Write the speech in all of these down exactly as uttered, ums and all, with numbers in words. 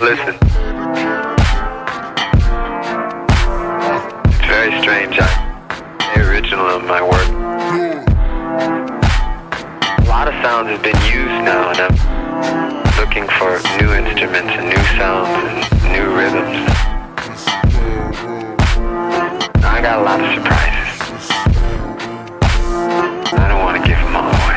Listen. It's very strange. I'm the original of my work. A lot of sounds have been used now, and I'm looking for new instruments and new sounds and new rhythms. I got a lot of surprises. I don't want to give them all away.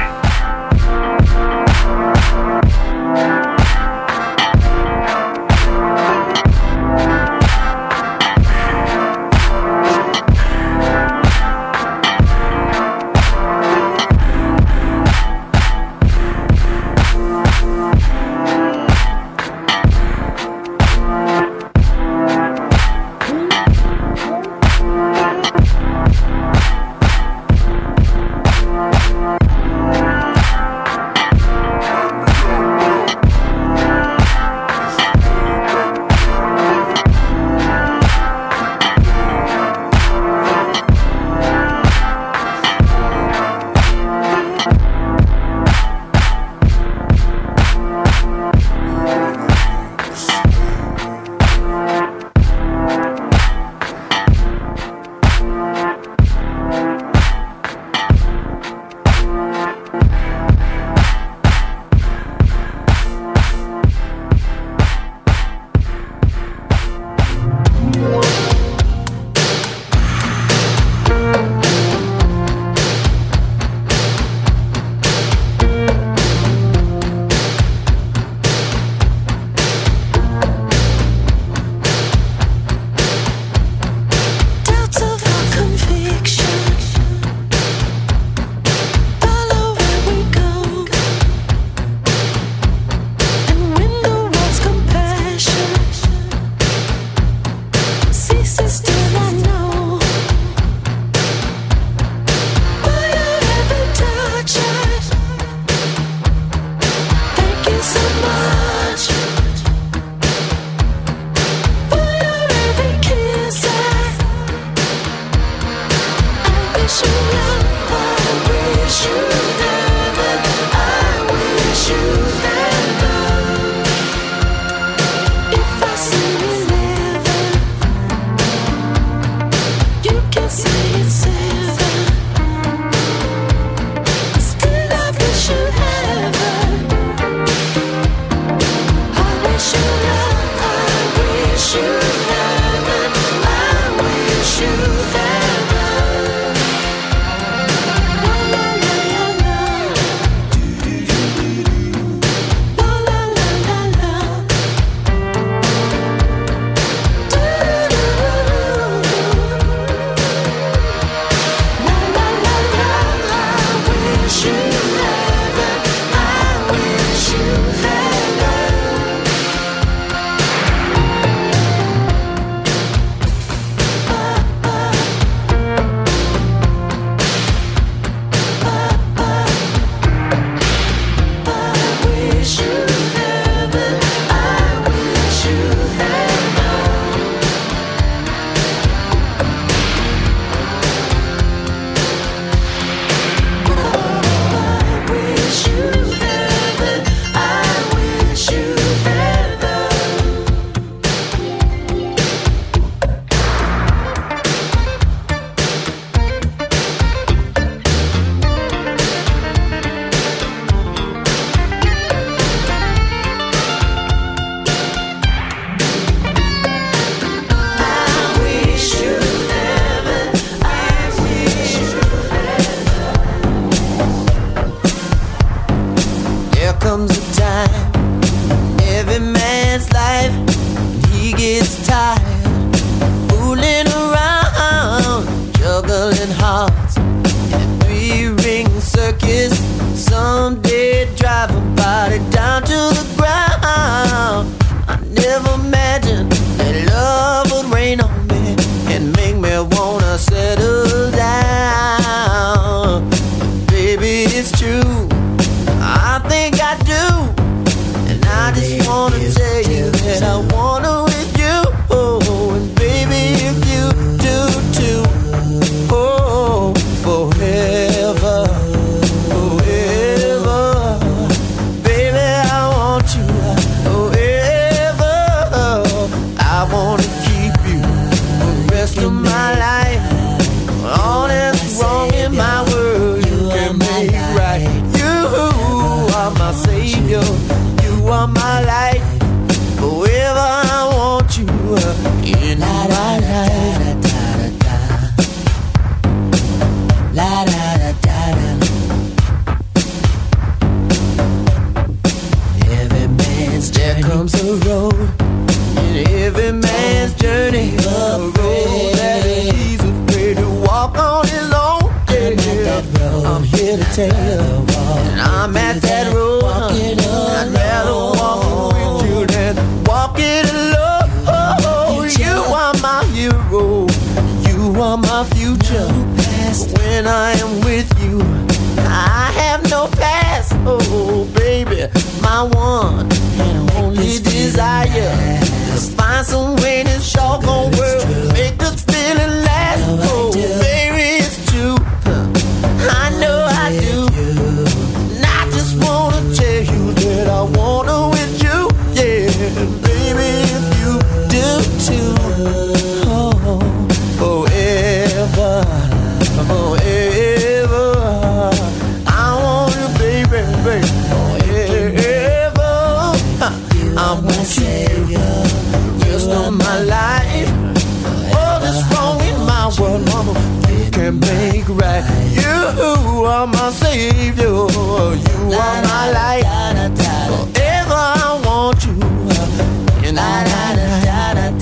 walk on his own. Yeah. I'm here to tell you, and I'm at that road. I'd rather walk with you than walk it alone. Oh, you are my hero. You are my future. When I am with you, I have no past. Oh, baby, my one and only desire is find some way this show gon' work, make this feeling last. Oh, baby, it's true. I know I do. And I just wanna tell you that I wanna with you. Yeah, baby, if you do too. Oh, forever. Forever, I want you, baby, baby. Forever, I want you, rest of my life. All that's wrong in my world, mama, you can make right. You are my savior, you are my life. Forever, I want you, and I, I, I, I,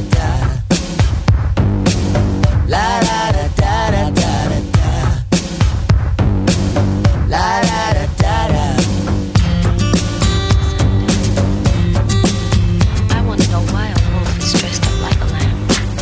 la da da da da da da la da da da da. I want to know why I'm always dressed up like a lamb.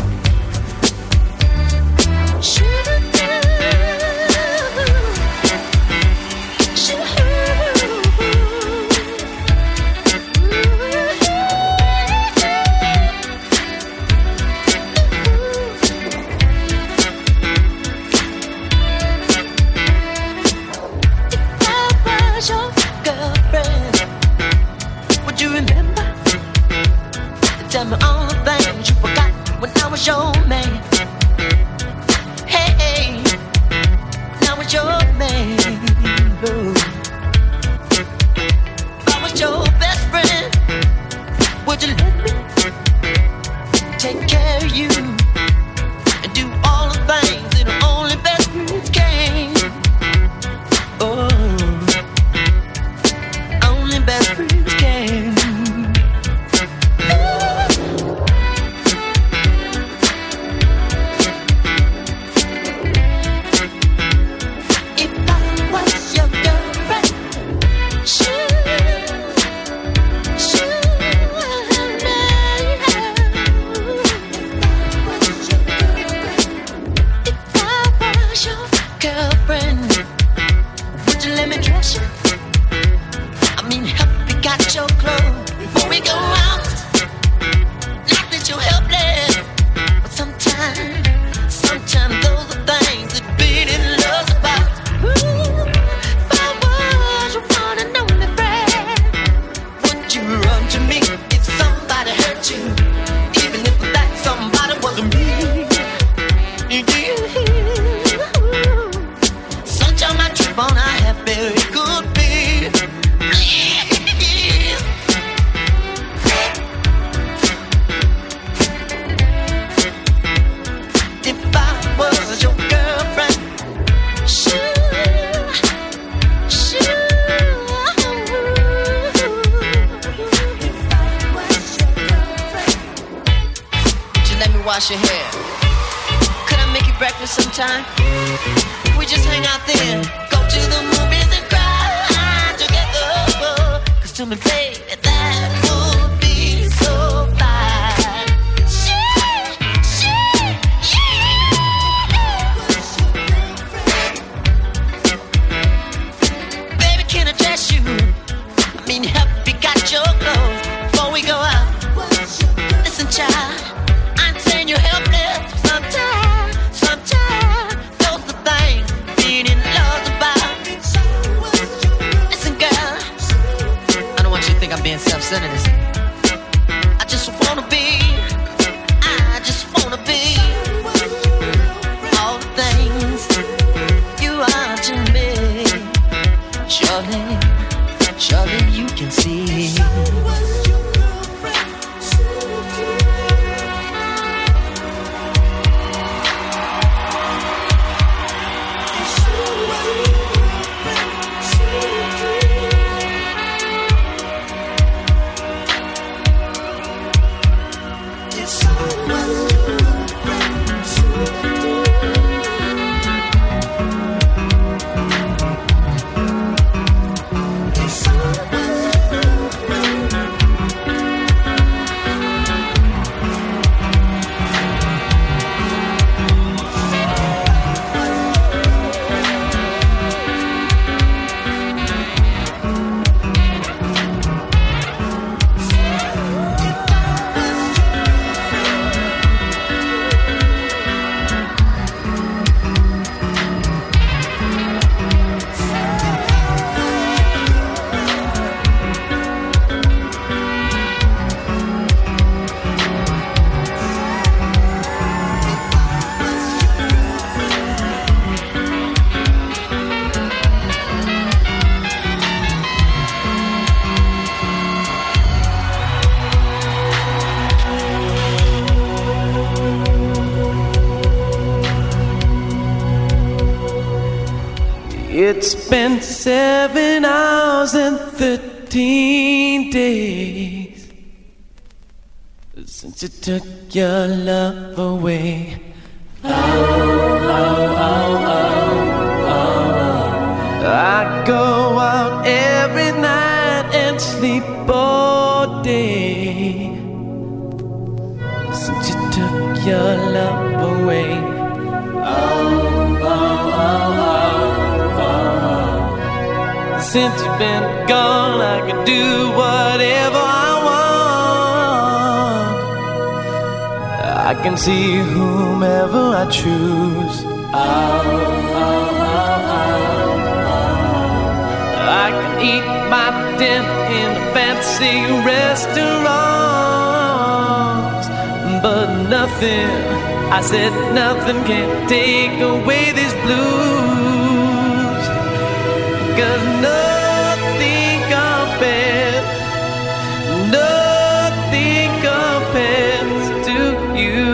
Tell me all the things you forgot when I was your man. Hey, hey, when I was your man. Oh. If I was your best friend, would you let me take care of you and do all the things that only best friends can? Oh, only best friends can. Wash your hair. Could I make you breakfast sometime? Could we just hang out there, go to the movies and cry together? Cause to me, baby, that would be so fine. Shit, shit, yeah. Baby, can I dress you? I mean, help you got your clothes before we go out. Listen, child, you're helpless sometimes, sometimes. Those are things being in love about. Listen, girl, I don't want you to think I'm being self-centered. I just wanna be, I just wanna be all the things you are to me. Surely, surely you can see. It's been seven hours and thirteen days since you took your love away. Oh, oh, oh, oh, oh. I go out every night and sleep all day since you took your love away. Oh, oh, oh, oh, oh. Since you've been gone, I can do whatever I want. I can see whomever I choose. Oh, oh, oh, oh, oh. I can eat my dinner in a fancy restaurant, but nothing, I said nothing can take away this blues. 'Cause nothing compares, nothing compares to you.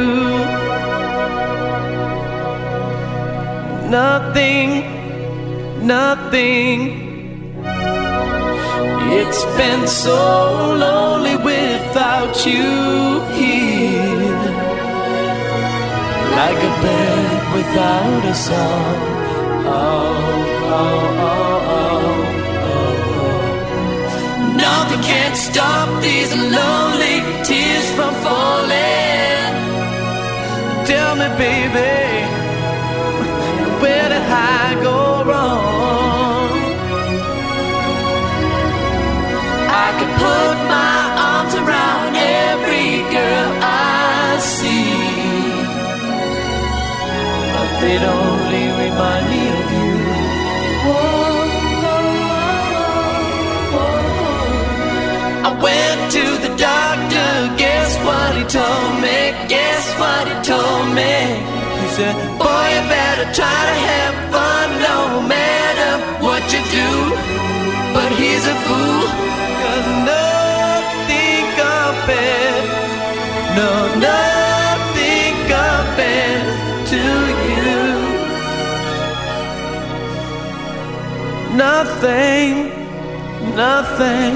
Nothing, nothing. It's been so lonely without you here, like a bird without a song. Oh, oh, oh, oh, oh, oh. Nothing can stop these lonely tears from falling. Tell me, baby, where did I go wrong? I could put my arms around every girl I see, but they'd only remind me of you. Whoa, whoa, whoa. I went to the doctor, guess what he told me? Guess what he told me? He said, boy, you better try to have fun no matter what you do. But he's a fool, 'cause nothing compares, no, nothing compares to you. Nothing, nothing.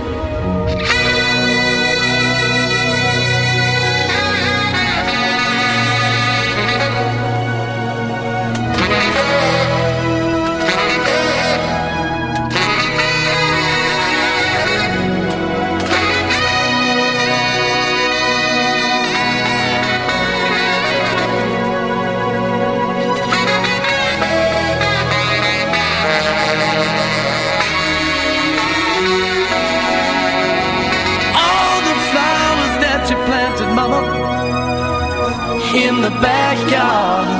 In the backyard,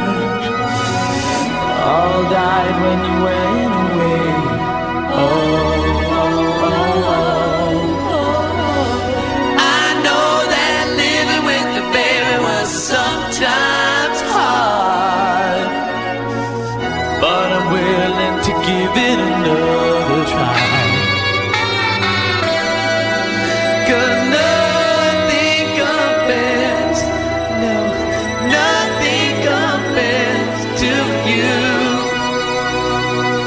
all died when you went away. Oh, oh, oh, oh, oh. I know that living with the baby was sometimes hard, but I'm willing to give it another try. 'Cause nothing compares, no, nothing compares to you.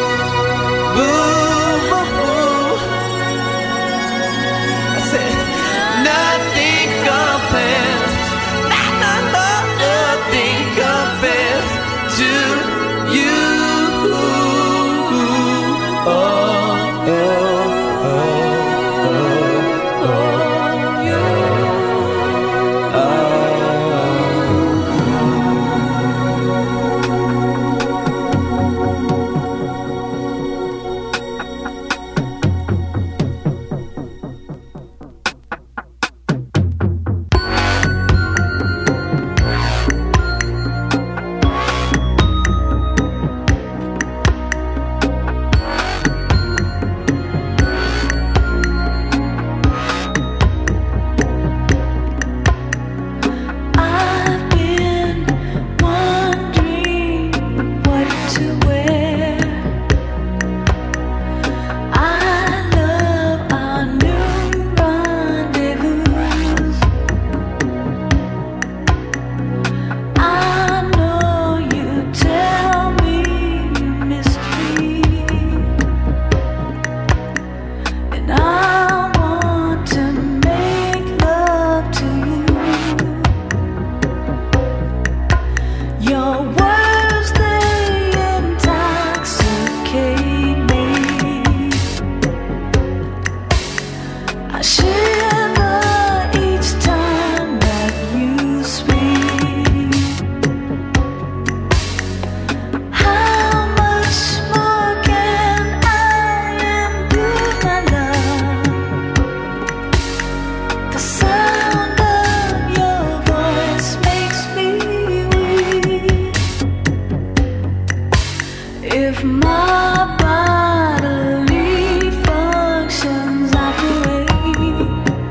If my bodily functions operate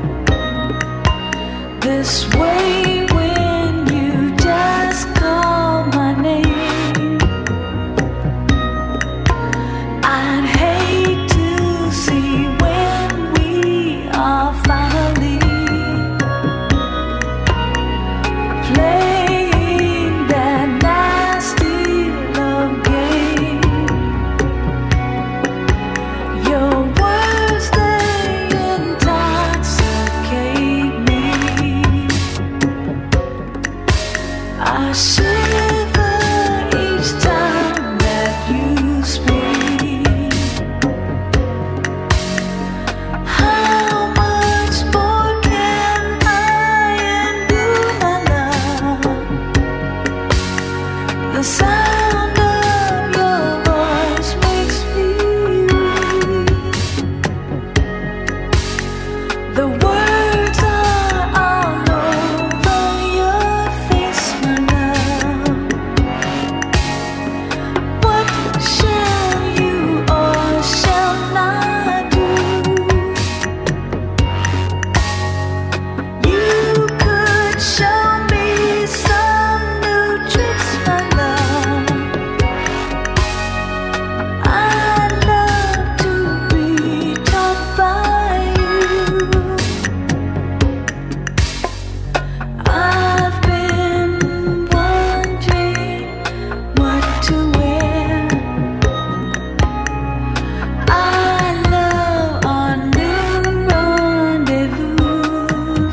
this way when you just call my name, I'd hate to see when we are finally playing that nasty love game. Your words, they intoxicate me. I shiver each time that you speak. How much more can I endure, my love? The sound of your voice makes me weak. The words are all over your face, my love. What shall you or shall not do? You could show me some new tricks, my love. I'd love to be taught by you. I've been wondering what to wear. I love our new rendezvous.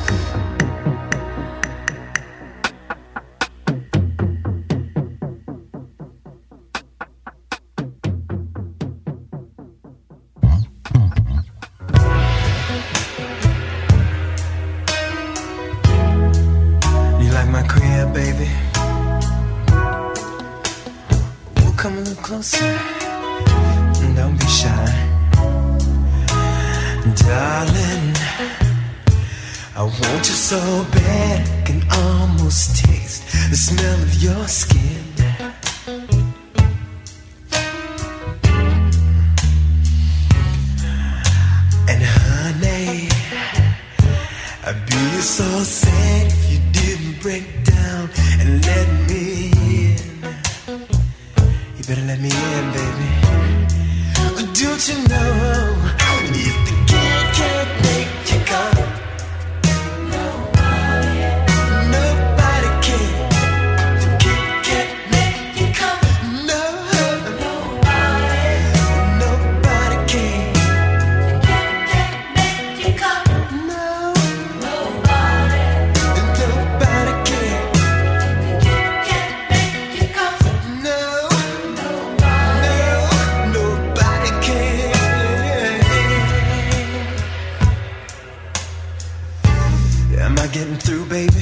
You like my crib, baby? Well, come a little closer. And don't be shy. Darling, I want you so bad, I can almost taste the smell of your skin. And honey, I'd be so sad if you didn't break down and let me in. You better let me in, baby. Don't you know, if the kid can't make you come, nobody, nobody can. The kid can't make you come, no, nobody, nobody can. No, nobody can. No, no, nobody can. Am I getting through, baby?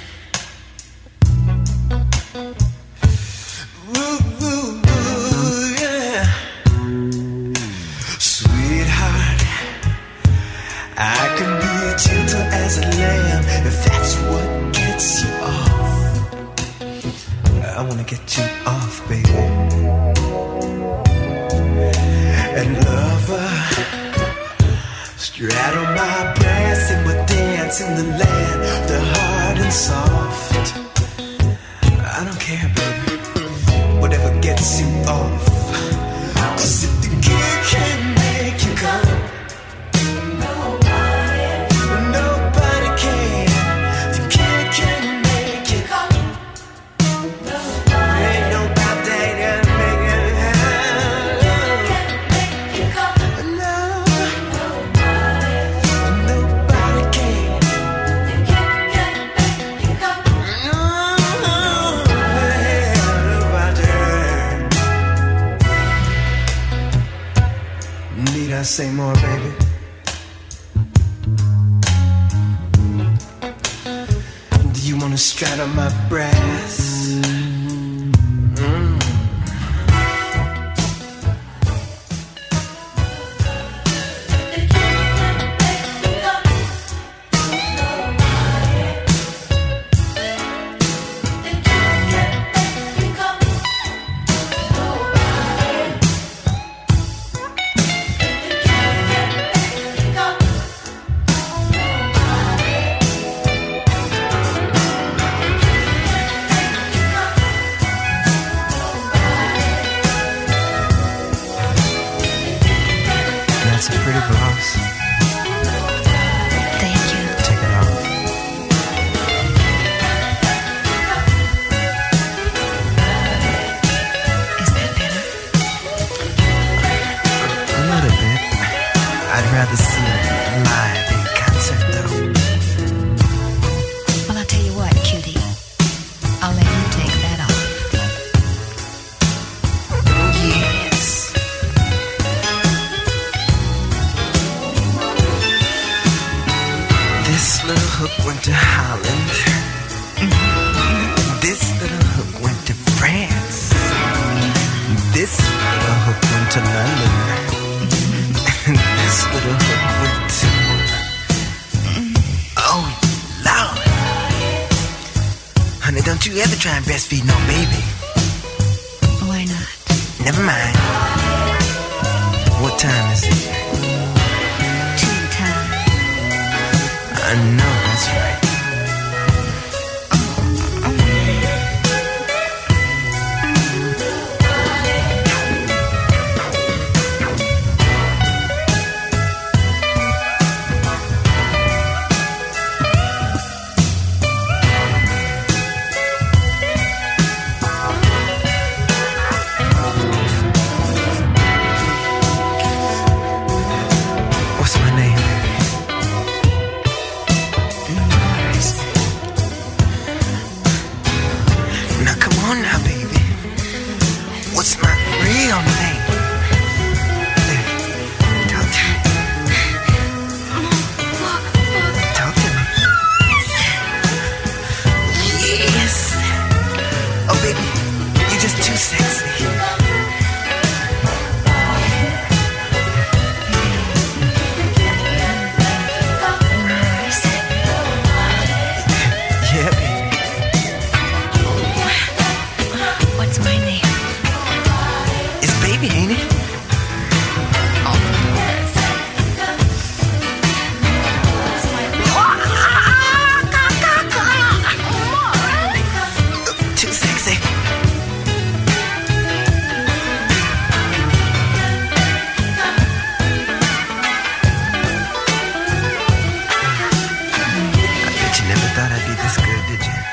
Ooh, ooh, ooh, yeah. Sweetheart, I can be gentle as a lamb if that's what gets you off. I wanna get you off, baby. And lover, straddle my breast and we'll dance in the land, the hard and soft. I don't care, baby, whatever gets you off. 'Cause if the kid can't make you come, nobody, nobody can. The kid can't make you come. Ain't nobody can make it happen. No, nobody can. Need I say more, baby? Do you wanna straddle my breast? Mm. rather see him live in concert, though. Well, I'll tell you what, cutie. I'll let you take that off. Yes. This little hook went to Holland. This little hook went to France. This little hook went to London. This little hook went to... Oh, Lord. Honey, don't you ever try and breastfeed no baby. Why not? Never mind. What time is it? Tea time. I know, that's right. What's my name, baby? Now come on now, baby. What's my real name? Talk to me. Talk to me. Yes. Oh, baby, you're just too sexy. Yeah, baby. What's my name? It's baby, ain't it? Too sexy. I bet you never thought I'd be this good, did you?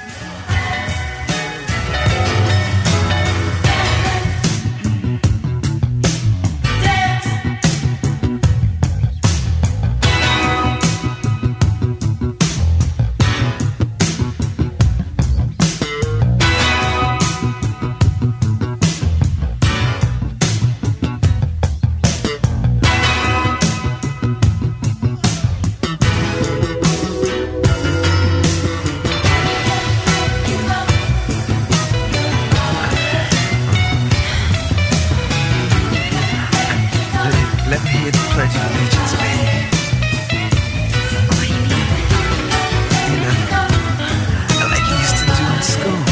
Let, let me hear the Pledge of Allegiance, baby. What do you mean? You know, like you used to do in school.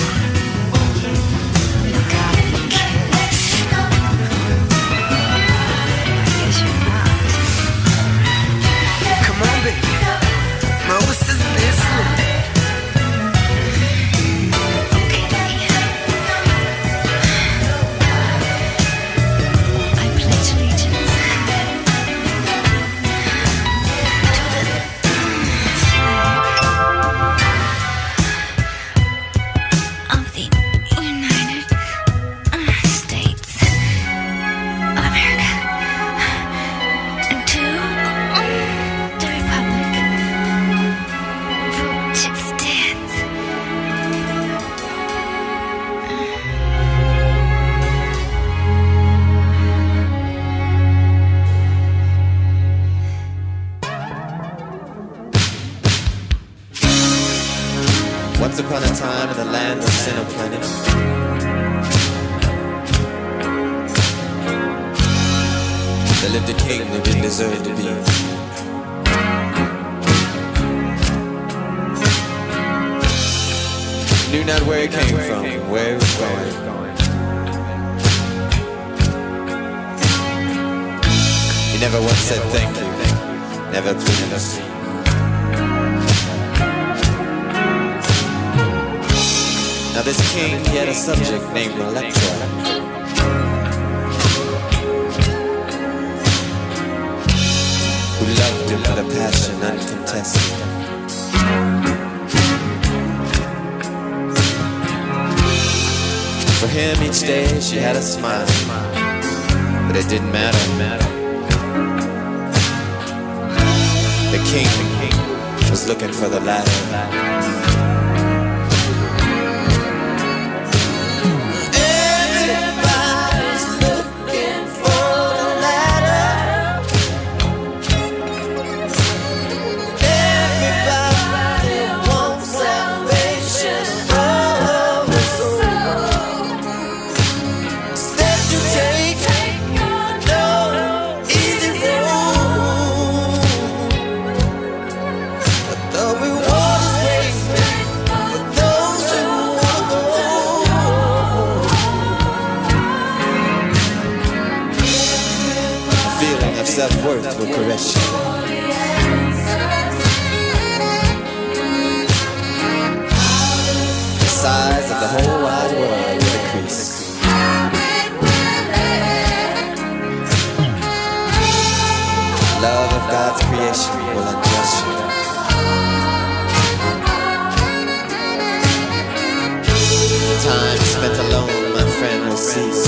You gotta be kidding. I guess you're not. Come on, baby. Most is listening. I pledge allegiance of the United States of America and to the republic for which it stands. Once upon a time in the land of sin and plenty, there lived a king who didn't deserve to be. Knew not where he came from and where he was going. He never once said thank you, never please. Now this king, he had a subject named Electra, who loved him with a passion uncontested. For him each day she had a smile, but it didn't matter. king was looking for the ladder. Self-worth will caress you. The size of the whole wide world will decrease. Love of God's creation will undress you. Time spent alone, my friend, will cease.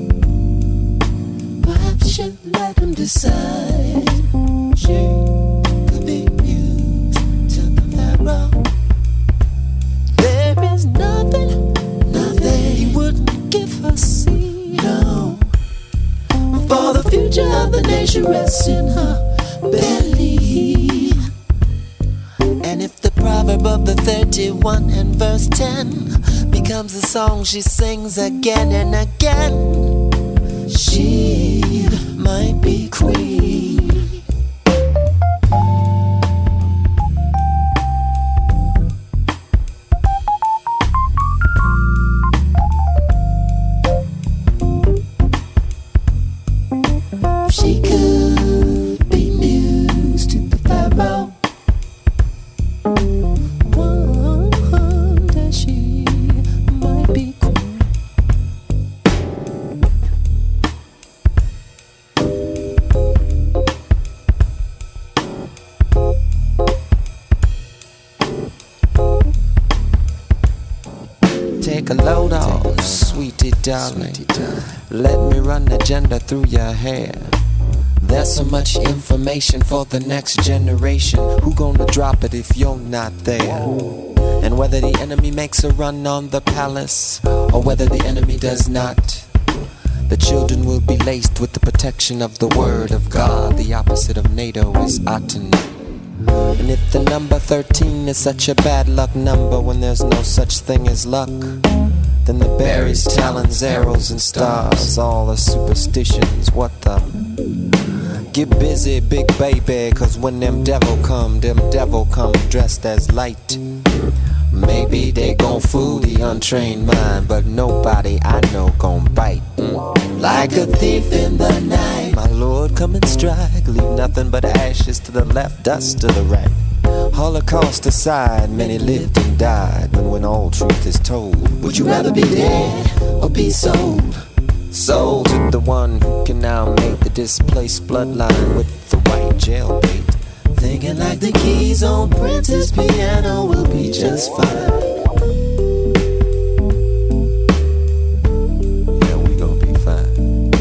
Let him decide. She she rests in her belly. And if the proverb of the thirty-one and verse ten becomes a song she sings again and again, she might be queen. She could be muse to the pharaoh. One day she might be queen. Take a load off, sweetie darling. Let me run the agenda through your hair. There's so much information for the next generation. Who gonna drop it if you're not there? And whether the enemy makes a run on the palace or whether the enemy does not, the children will be laced with the protection of the word of God. The opposite of NATO is Aten. And if the number thirteen is such a bad luck number when there's no such thing as luck, then the berries, talons, arrows, and stars, all the superstitions, what the? Get busy, big baby, cause when them devil come, them devil come dressed as light. Maybe they gon' fool the untrained mind, but nobody I know gon' bite. Mm. Like a thief in the night, my lord come and strike, leave nothing but ashes to the left, dust to the right. Holocaust aside, many lived and died, but when all truth is told, would you rather be dead or be sold? Sold to the one who can now make the displaced bloodline with the white jailbait. Thinking like the keys on Prince's piano will be just fine. Yeah, we gon' be fine.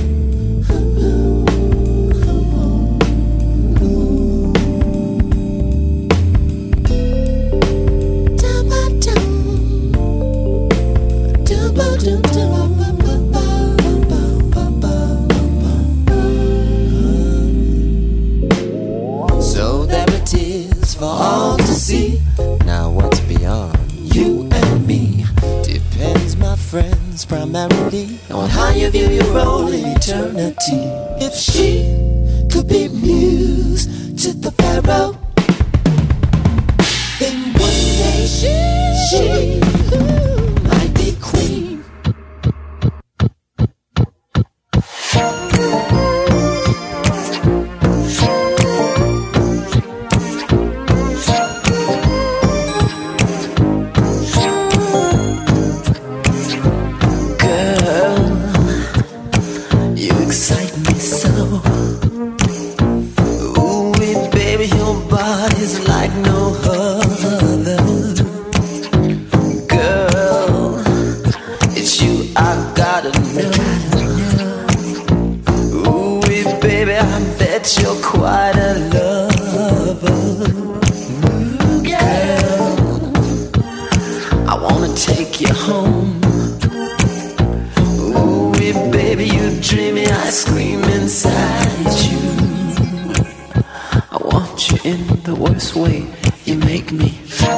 So there it is for all to see. Now what's beyond you and me depends, my friends, primarily on how you view your role in eternity. If she could be muse to the pharaoh, then one day she, she ooh, might be queen. You're quite a lover, girl. I wanna take you home. Ooh, baby, you dreamy, I scream inside you. I want you in the worst way. You make me.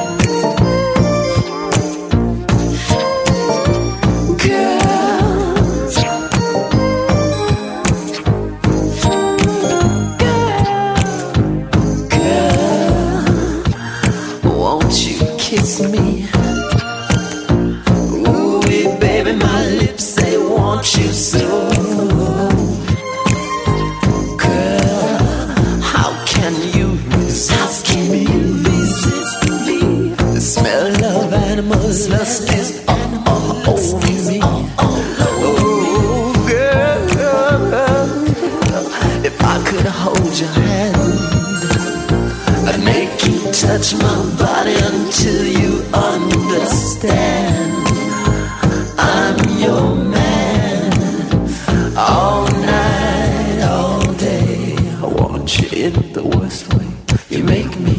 Kiss me. Ooh, baby, my lips say want you so. Girl, how can you resist me? Resist me. The smell of animals lust is all, all over me. Oh, girl, if I could hold your hand, I'd make you touch my body until you understand I'm your man. All night, all day, I want you in the worst way. You make me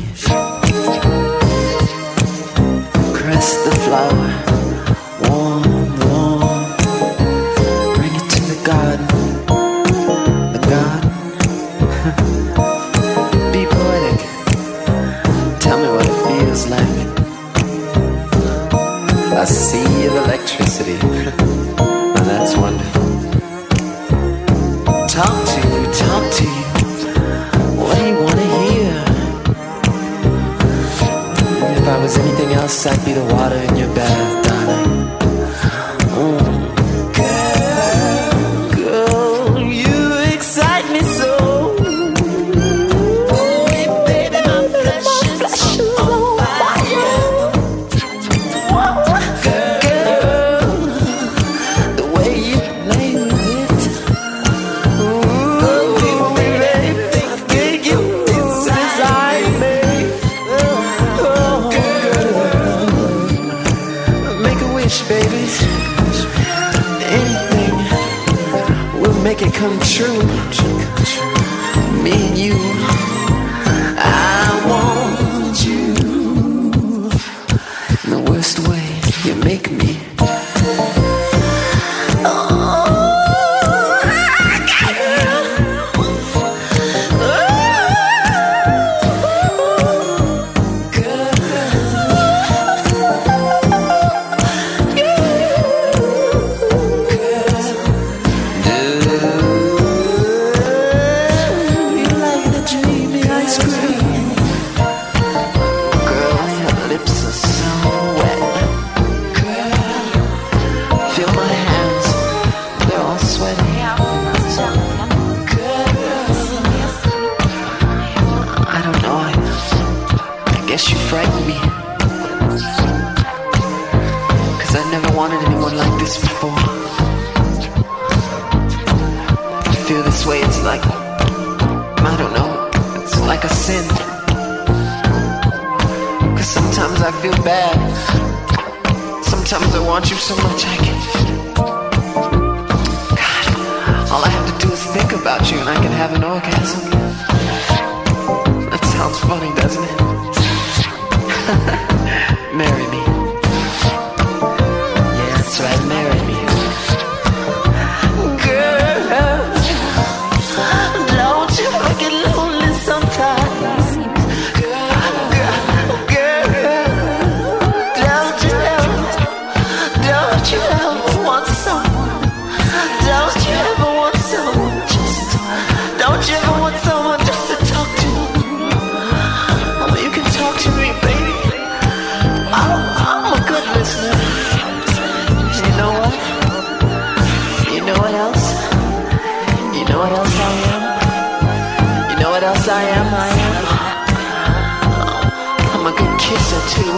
caress the flower, warm, warm. Bring it to the garden, the garden. else, I'd be the water in your bath, darling. Mm. Girl, girl, you excite me so. Hey, baby, my flesh, my flesh is on fire. Girl, the way you play with it. Ooh, baby, baby, you excite me. Oh, girl, make a wish, baby. Anything will make it come true. Me and you, I want you. In the worst way, you make me. Guess you frightened me, 'cause I never wanted anyone like this before. To feel this way, it's like, I don't know, it's like a sin. 'Cause sometimes I feel bad, sometimes I want you so much I can. God, all I have to do is think about you and I can have an orgasm. That sounds funny, doesn't it? Marry me. Yeah, that's right, marry me. Girl, don't you ever get lonely sometimes? Girl, girl, don't you ever, don't you ever want someone? Don't you ever want someone just, don't you ever want someone just to talk to? Oh, you can talk to me, baby. I'm a good listener. You know what? You know what else? You know what else I am? You know what else I am? I am. I'm a good kisser too.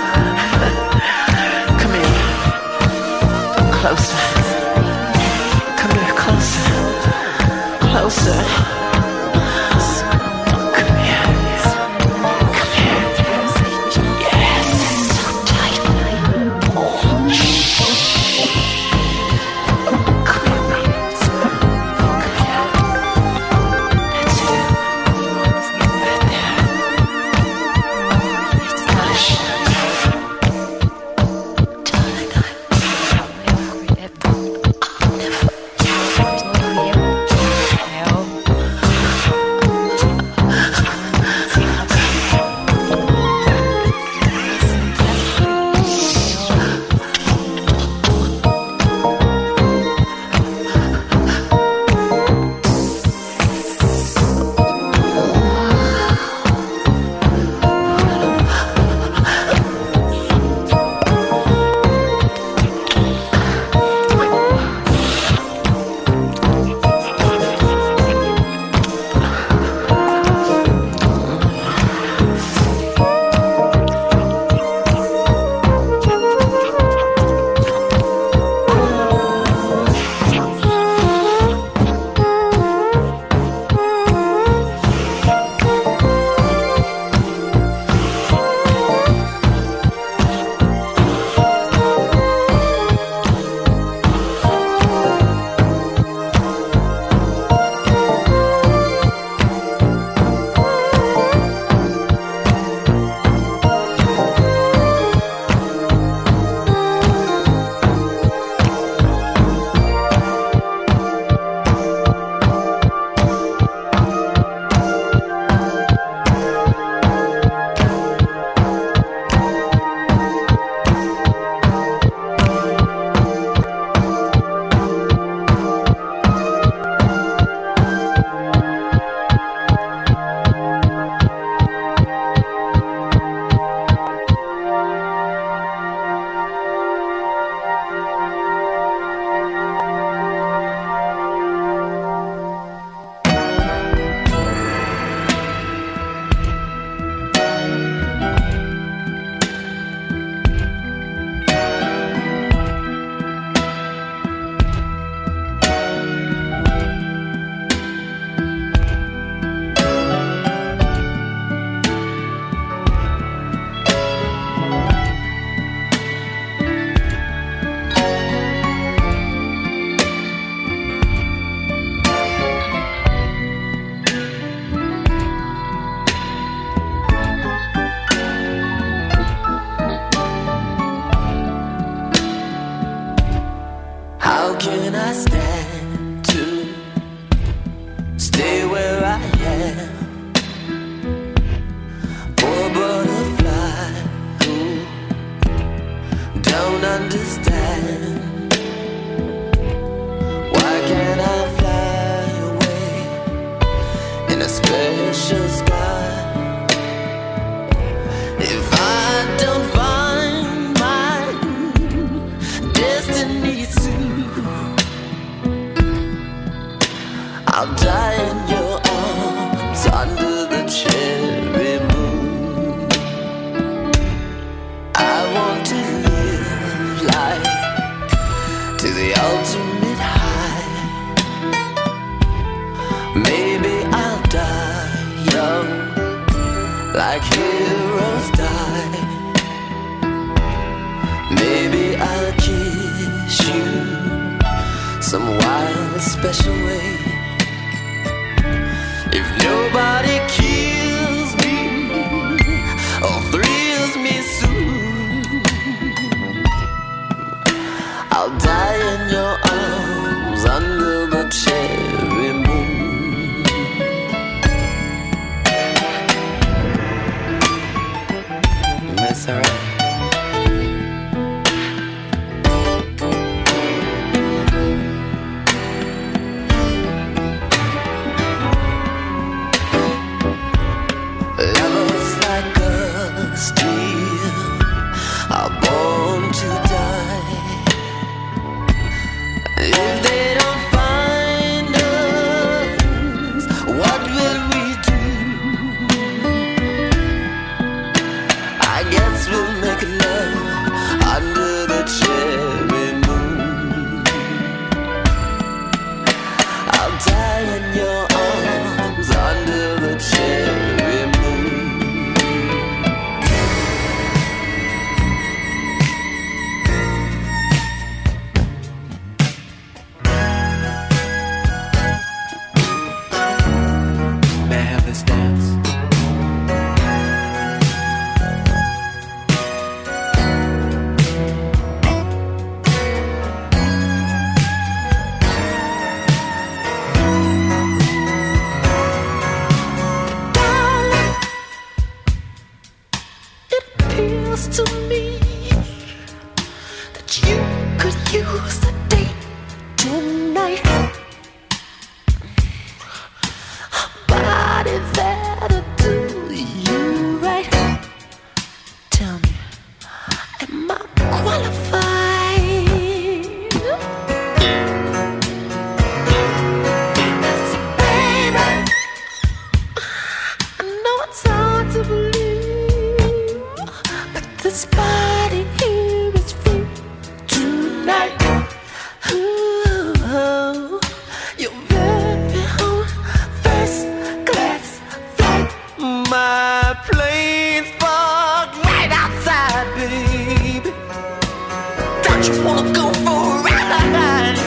Come here. Closer. Come here, closer. Closer. I stand to stay where I am. Poor butterfly who don't understand. Why can't I fly away in a special sky? If I don't find my destiny soon, I'll die in your arms under the cherry moon. I want to live life to the ultimate high. Maybe I'll die young like heroes die. Maybe I'll kiss you some wild special way. If nobody kills me or thrills me soon, I'll die in your arms under the cherry moon. That's alright. Lovers like us, dear, are born to die. If they don't find us, what will we do? I guess we'll make love under the cherry moon. I'll die in your arms under the cherry moon. May I have this dance? It appears to me that you could use a date tonight. A body that'll do you right. Tell me, am I qualified? 'Cause baby, I know it's hard to believe, but this body here is free tonight. Ooh, you're very on first class flight. My plane's parked right outside, baby. Don't you wanna go for a ride?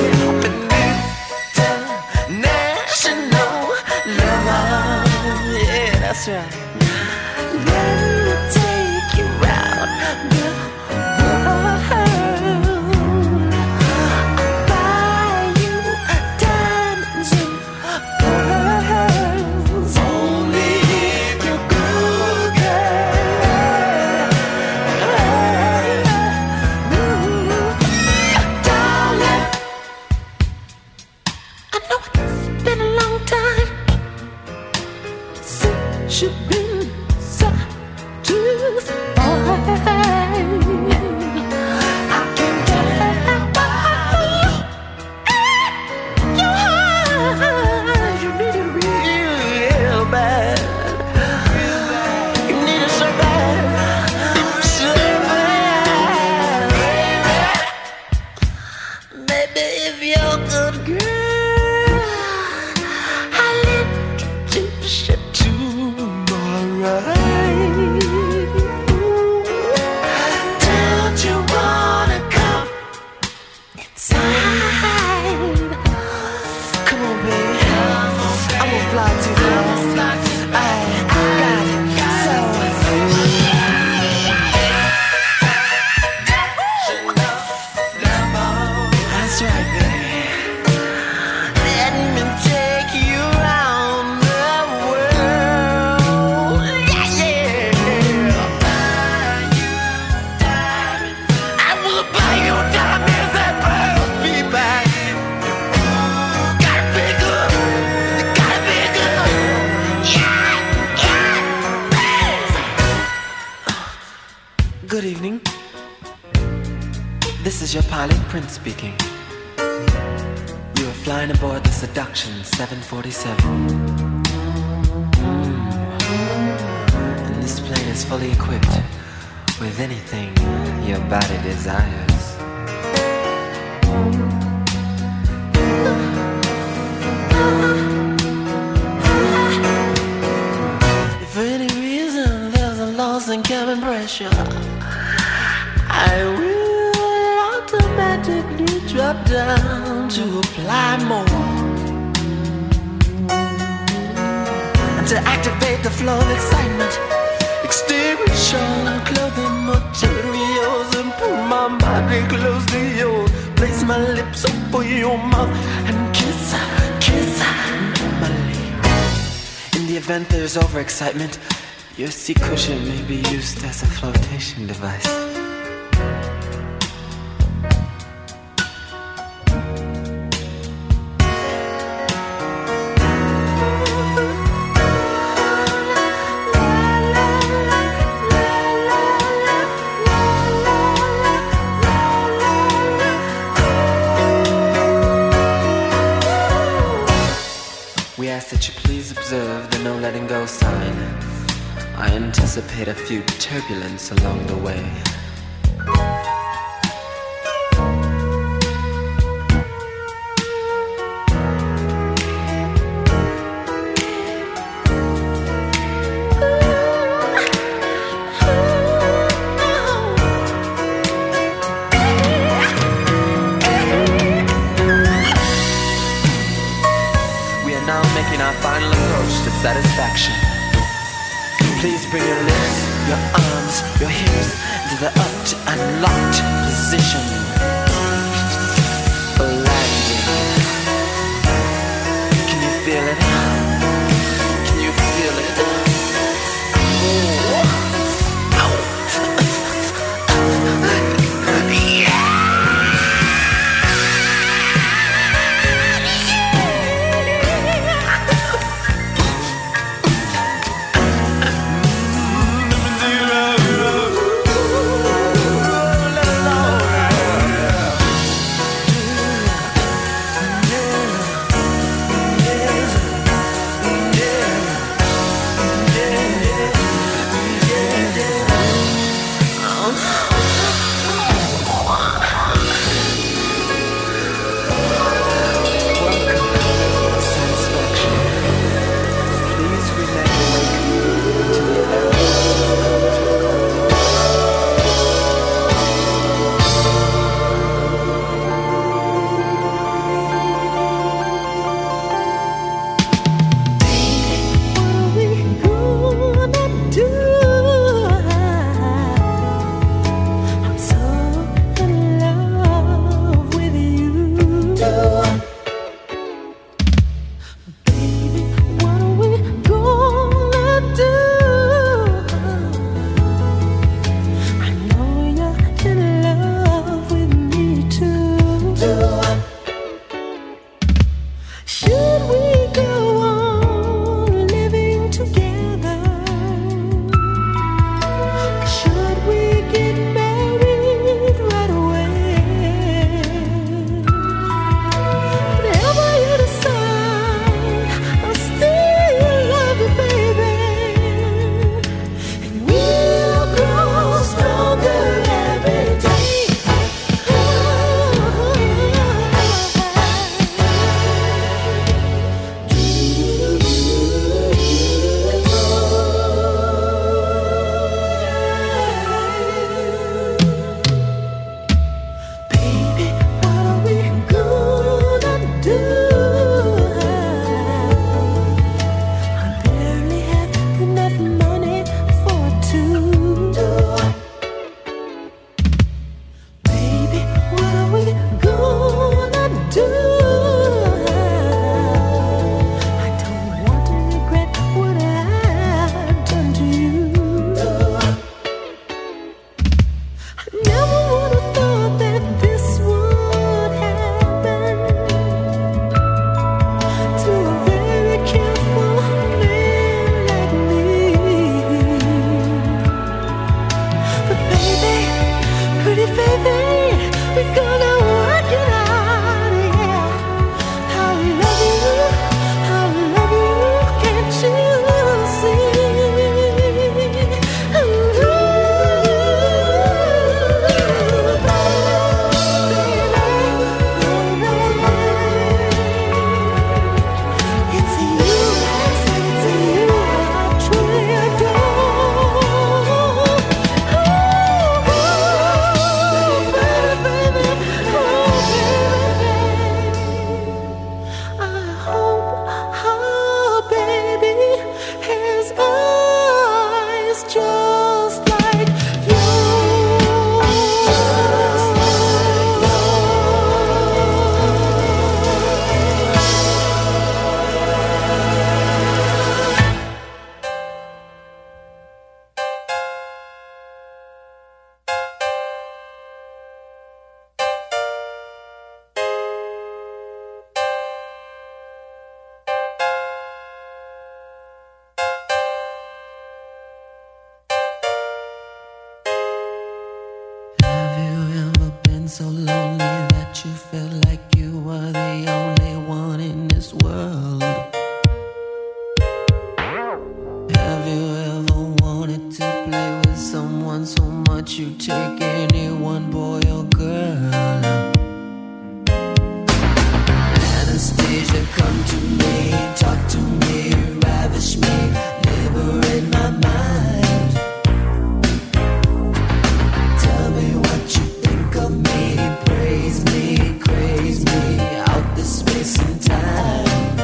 International lover, yeah, that's right. Let me take you round the world. I'll buy you diamonds and pearls. Only if you're good, girl. Ooh, darling, I know it's been a long time since you've been satisfied. I can tell by your eyes you need it real bad. You need it so bad, so bad. Maybe if you're a good girl, I'll introduce you to my your pilot, Prince speaking. You are flying aboard the Seduction seven forty-seven. Mm. And this plane is fully equipped with anything your body desires. If for any reason there's a loss in cabin pressure, I will automatically drop down to apply more. And to activate the flow of excitement, extinguish all our clothing materials and pull my body close to yours. Place my lips over your mouth and kiss, kiss normally. In the event there's overexcitement, your seat cushion may be used as a flotation device. We ask that you please observe the no letting go sign. I anticipate a few turbulence along the way. Our final approach to satisfaction. Please bring your lips, your arms, your hips to the up to unlocked position for landing. Can you feel it? Can you feel it? Oh. Ow. Yeah. come to me, talk to me, ravish me, liberate my mind. Tell me what you think of me, praise me, craze me, out this space and time.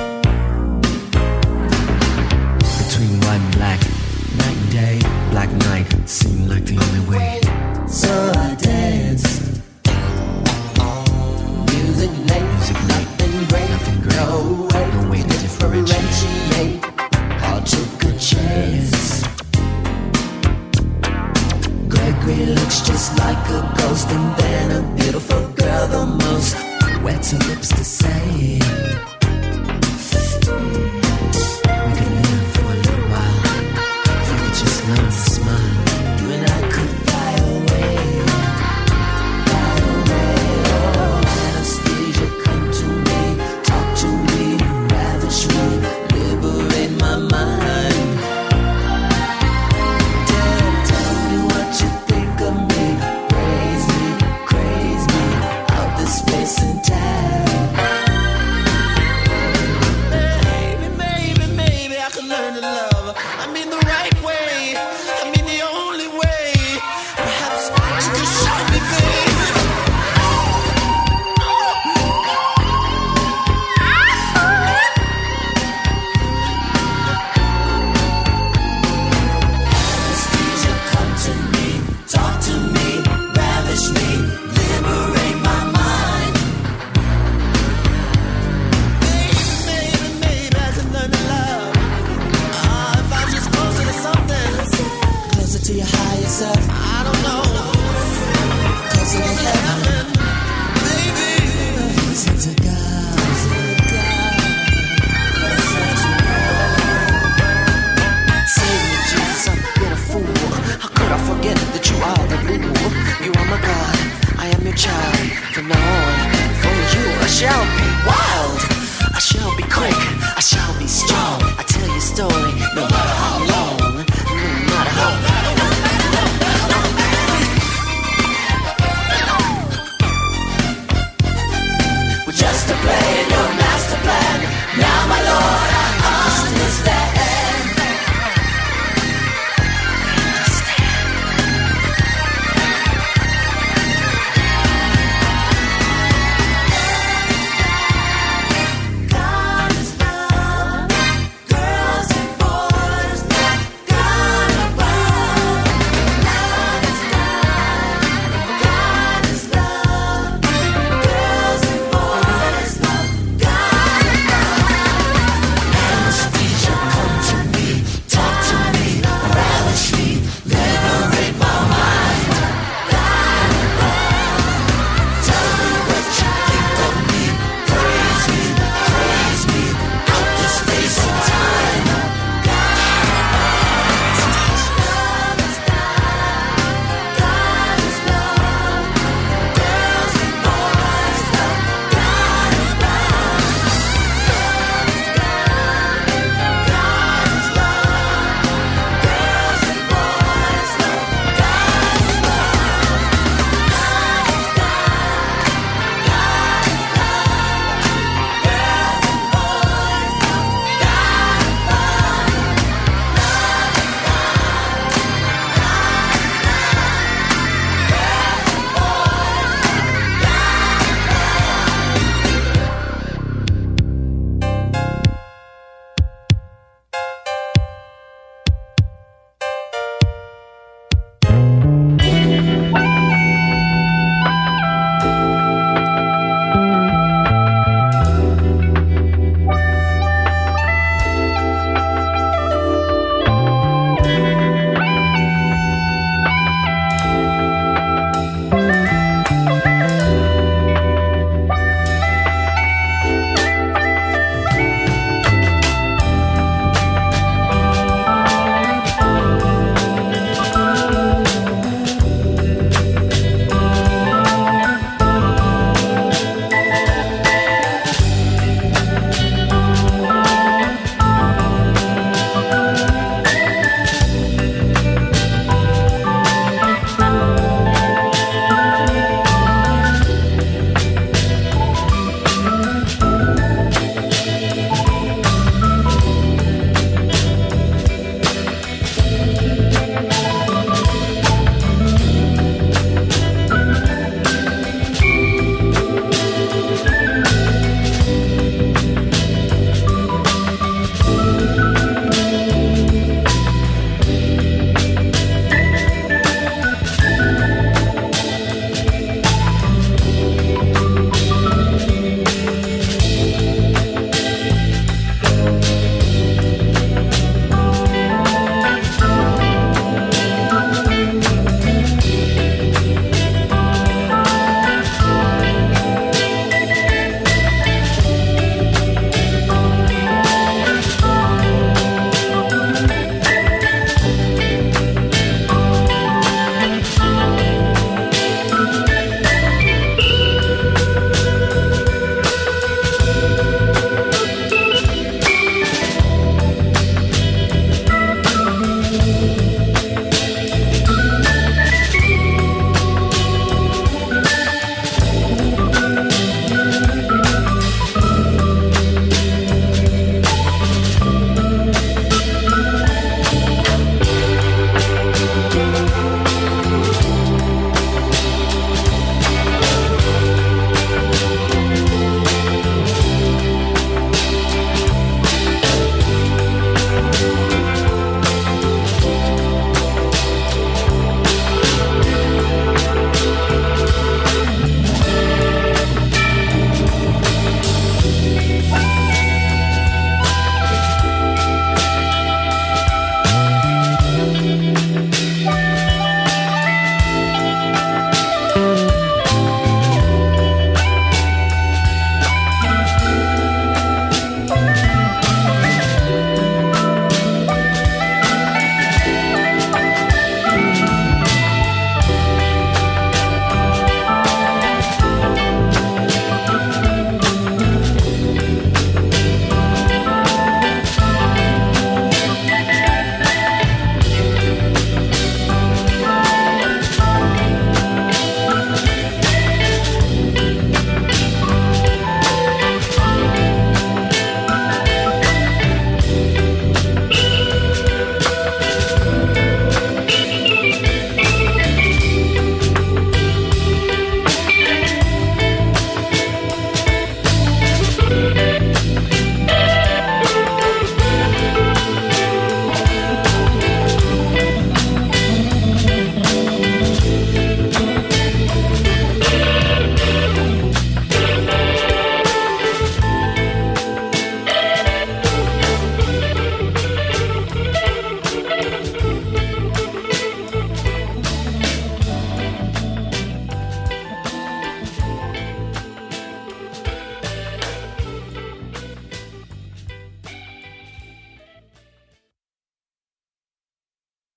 Between white and black, night and day, black night seemed like the only way. So I danced. Music late, music late, nothing great, nothing great. No way, no way to differentiate. I took a chance. Gregory looks just like a ghost, and then a beautiful girl, the most wets her lips to say. We could live for a little while. If we could just learn to smile, you and I could fly away, fly away. Oh, anesthesia, come to me, talk to me, ravish me, liberate my mind. Tell, tell me what you think of me, praise me, craze me, out this space and time. Maybe, maybe, maybe I could learn to love. I mean the right way, I mean the only way. Perhaps you could show me, babe. Anesthesia, come to me, talk to me, ravish me, liberate my mind. Maybe, maybe, maybe I could learn to love. Ah, if I was just closer to something, closer to your higher self. I don't know, closer to heaven, baby. Closer to God, closer to God, closer to God. Save Jesus, I've been a fool. How could I forget that you are the rule? You are my God, I am your child. From now on, for you I shall be wild.